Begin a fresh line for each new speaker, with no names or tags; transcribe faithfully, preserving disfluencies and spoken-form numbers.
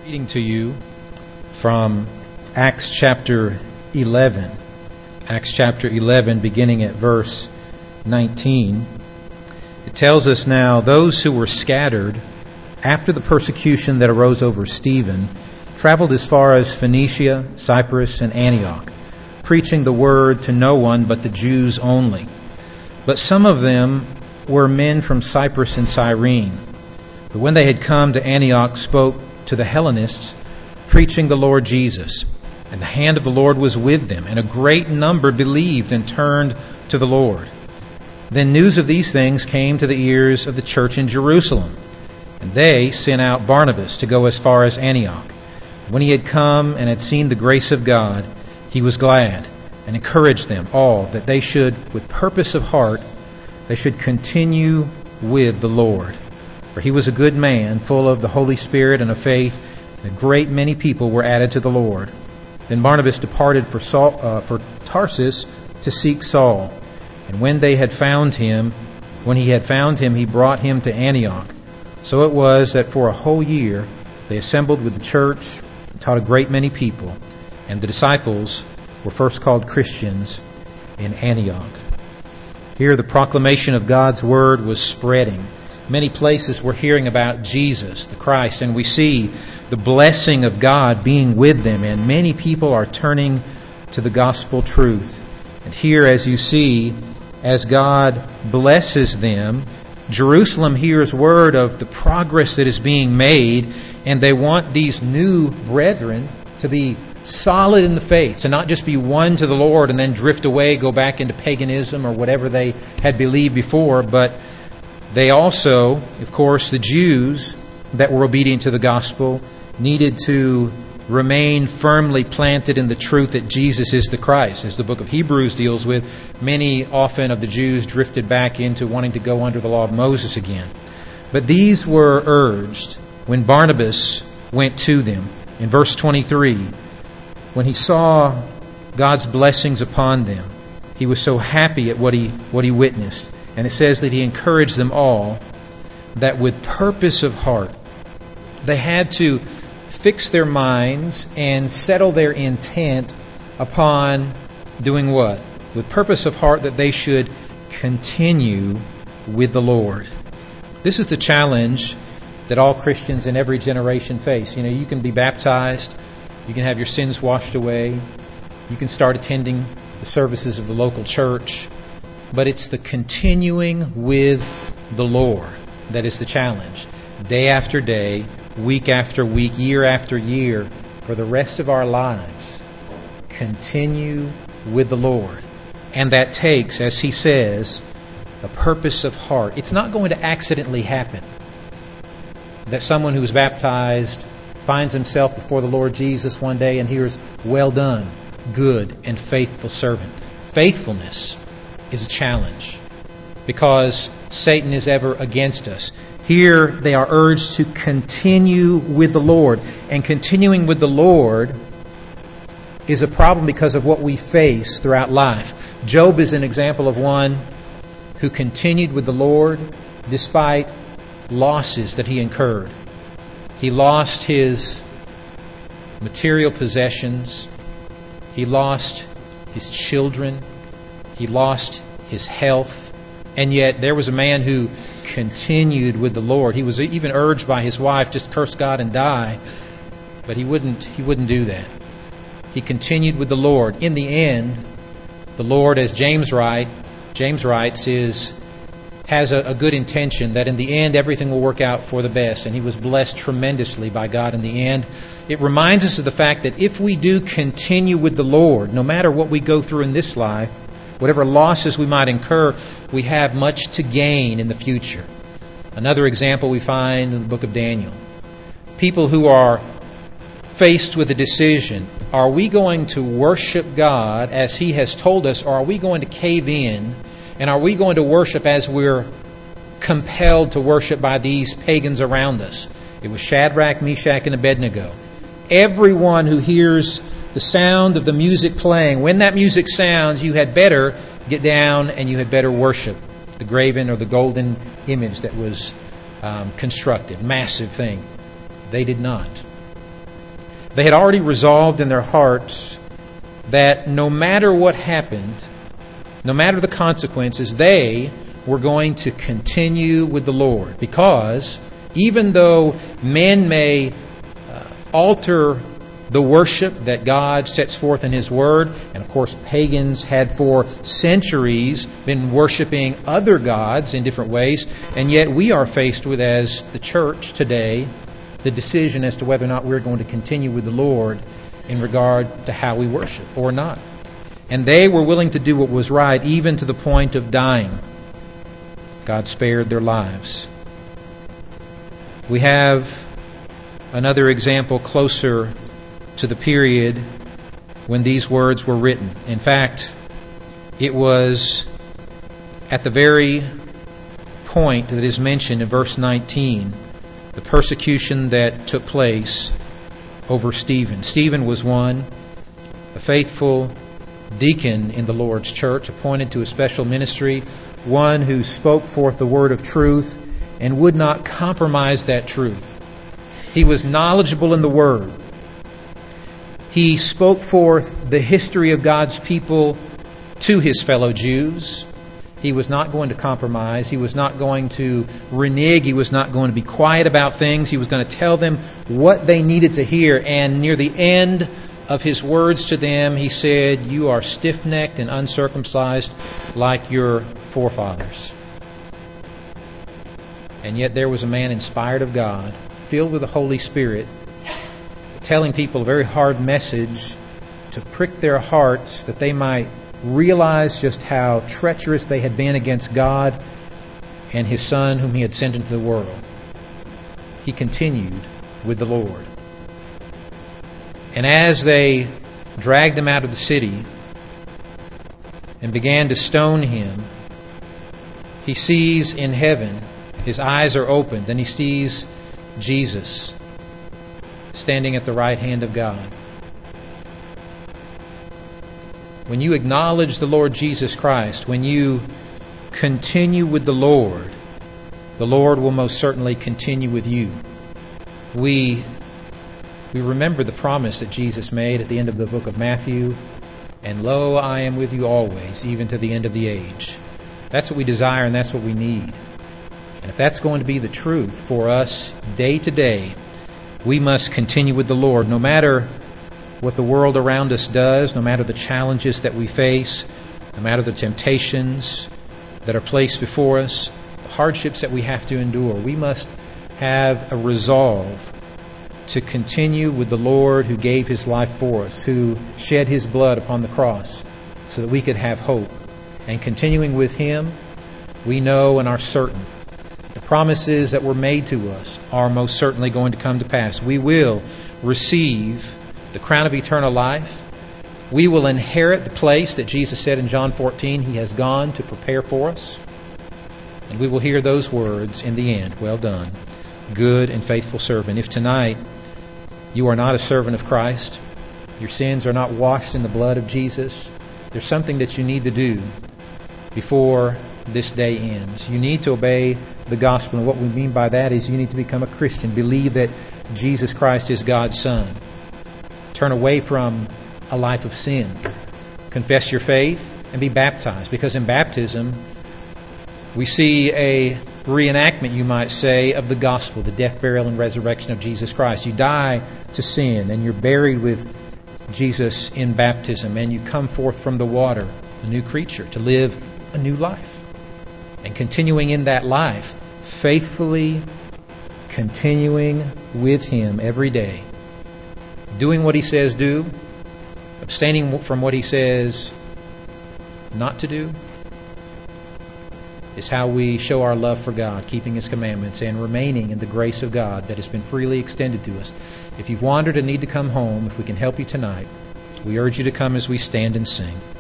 Reading to you from Acts chapter eleven. Acts chapter eleven, beginning at verse nineteen. It tells us now, those who were scattered after the persecution that arose over Stephen traveled as far as Phoenicia, Cyprus, and Antioch, preaching the word to no one but the Jews only. But some of them were men from Cyprus and Cyrene. But when they had come to Antioch, spoke to the Hellenists, preaching the Lord Jesus. And the hand of the Lord was with them, and a great number believed and turned to the Lord. Then news of these things came to the ears of the church in Jerusalem, and they sent out Barnabas to go as far as Antioch. When he had come and had seen the grace of God, he was glad, and encouraged them all that they should, with purpose of heart, they should continue with the Lord. For he was a good man, full of the Holy Spirit and of faith, and a great many people were added to the Lord. Then Barnabas departed for, Saul, uh, for Tarsus to seek Saul. And when they had found him, when he had found him, he brought him to Antioch. So it was that for a whole year they assembled with the church and taught a great many people. And the disciples were first called Christians in Antioch. Here the proclamation of God's word was spreading. Many places we're hearing about Jesus, the Christ, and we see the blessing of God being with them, and many people are turning to the gospel truth. And here, as you see, as God blesses them, Jerusalem hears word of the progress that is being made, and they want these new brethren to be solid in the faith, to not just be one to the Lord and then drift away, go back into paganism or whatever they had believed before, but they also, of course, the Jews that were obedient to the gospel needed to remain firmly planted in the truth that Jesus is the Christ. As the book of Hebrews deals with, many often of the Jews drifted back into wanting to go under the law of Moses again. But these were urged when Barnabas went to them. In verse twenty-three, when he saw God's blessings upon them, he was so happy at what he what he witnessed. And it says that he encouraged them all that with purpose of heart, they had to fix their minds and settle their intent upon doing what? With purpose of heart that they should continue with the Lord. This is the challenge that all Christians in every generation face. You know, you can be baptized, you can have your sins washed away, you can start attending the services of the local church, but it's the continuing with the Lord that is the challenge. Day after day, week after week, year after year, for the rest of our lives, continue with the Lord. And that takes, as he says, a purpose of heart. It's not going to accidentally happen that someone who is baptized finds himself before the Lord Jesus one day and hears, "Well done, good and faithful servant." Faithfulness is a challenge because Satan is ever against us. Here they are urged to continue with the Lord. And continuing with the Lord is a problem because of what we face throughout life. Job is an example of one who continued with the Lord despite losses that he incurred. He lost his material possessions. He lost his children. He lost his health. And yet there was a man who continued with the Lord. He was even urged by his wife, just curse God and die. But he wouldn't, he wouldn't do that. He continued with the Lord. In the end, the Lord, as James write, James writes, is has a, a good intention that in the end everything will work out for the best. And he was blessed tremendously by God in the end. It reminds us of the fact that if we do continue with the Lord, no matter what we go through in this life, whatever losses we might incur, we have much to gain in the future. Another example we find in the book of Daniel. People who are faced with a decision. Are we going to worship God as He has told us, or are we going to cave in? And are we going to worship as we're compelled to worship by these pagans around us? It was Shadrach, Meshach, and Abednego. Everyone who hears the sound of the music playing, when that music sounds, you had better get down and you had better worship the graven or the golden image that was um, constructed. Massive thing. They did not. They had already resolved in their hearts that no matter what happened, no matter the consequences, they were going to continue with the Lord. Because even though men may uh, alter the worship that God sets forth in His Word, and of course pagans had for centuries been worshiping other gods in different ways, and yet we are faced with, as the church today, the decision as to whether or not we're going to continue with the Lord in regard to how we worship or not. And they were willing to do what was right, even to the point of dying. God spared their lives. We have another example closer to the period when these words were written. In fact, it was at the very point that is mentioned in verse nineteen, the persecution that took place over Stephen. Stephen was one, a faithful deacon in the Lord's church, appointed to a special ministry, one who spoke forth the word of truth and would not compromise that truth. He was knowledgeable in the word. He spoke forth the history of God's people to his fellow Jews. He was not going to compromise. He was not going to renege. He was not going to be quiet about things. He was going to tell them what they needed to hear. And near the end of his words to them, he said, "You are stiff-necked and uncircumcised like your forefathers." And yet there was a man inspired of God, filled with the Holy Spirit, telling people a very hard message to prick their hearts that they might realize just how treacherous they had been against God and His Son whom He had sent into the world. He continued with the Lord. And as they dragged him out of the city and began to stone him, he sees in heaven, his eyes are opened, and he sees Jesus standing at the right hand of God. When you acknowledge the Lord Jesus Christ, when you continue with the Lord, the Lord will most certainly continue with you. We we remember the promise that Jesus made at the end of the book of Matthew, "And lo, I am with you always, even to the end of the age." That's what we desire and that's what we need. And if that's going to be the truth for us day to day, we must continue with the Lord, no matter what the world around us does, no matter the challenges that we face, no matter the temptations that are placed before us, the hardships that we have to endure. We must have a resolve to continue with the Lord who gave His life for us, who shed His blood upon the cross so that we could have hope. And continuing with Him, we know and are certain the promises that were made to us are most certainly going to come to pass. We will receive the crown of eternal life. We will inherit the place that Jesus said in John fourteen He has gone to prepare for us. And we will hear those words in the end, "Well done, good and faithful servant." If tonight you are not a servant of Christ, your sins are not washed in the blood of Jesus, there's something that you need to do before this day ends. You need to obey the gospel. And what we mean by that is you need to become a Christian. Believe that Jesus Christ is God's Son. Turn away from a life of sin. Confess your faith and be baptized. Because in baptism, we see a reenactment, you might say, of the gospel, the death, burial, and resurrection of Jesus Christ. You die to sin and you're buried with Jesus in baptism, and you come forth from the water, a new creature, to live a new life. And continuing in that life, faithfully continuing with Him every day, doing what He says do, abstaining from what He says not to do, is how we show our love for God, keeping His commandments and remaining in the grace of God that has been freely extended to us. If you've wandered and need to come home, if we can help you tonight, we urge you to come as we stand and sing.